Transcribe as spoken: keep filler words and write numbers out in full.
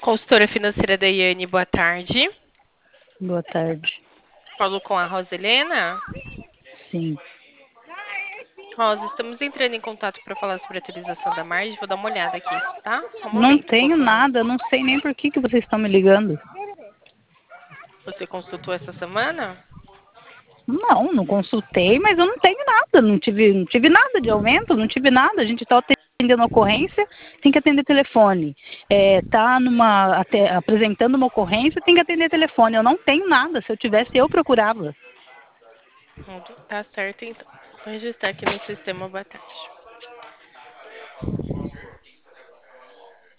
Consultora financeira da Iane, boa tarde. Boa tarde. Falo com a Roselena. Sim. Rosa, estamos entrando em contato para falar sobre a atualização da margem. Vou dar uma olhada aqui, tá? Só um Não momento, por tenho favor. nada, não sei nem por que, que vocês estão me ligando. Você consultou essa semana? Não, não consultei, mas eu não tenho nada, não tive, não tive nada de aumento, não tive nada. A gente está atendendo ocorrência, tem que atender telefone. Está numa até, apresentando uma ocorrência, tem que atender telefone. Eu não tenho nada. Se eu tivesse, eu procurava. Tá certo, então. Vou registrar aqui no sistema, boa tarde.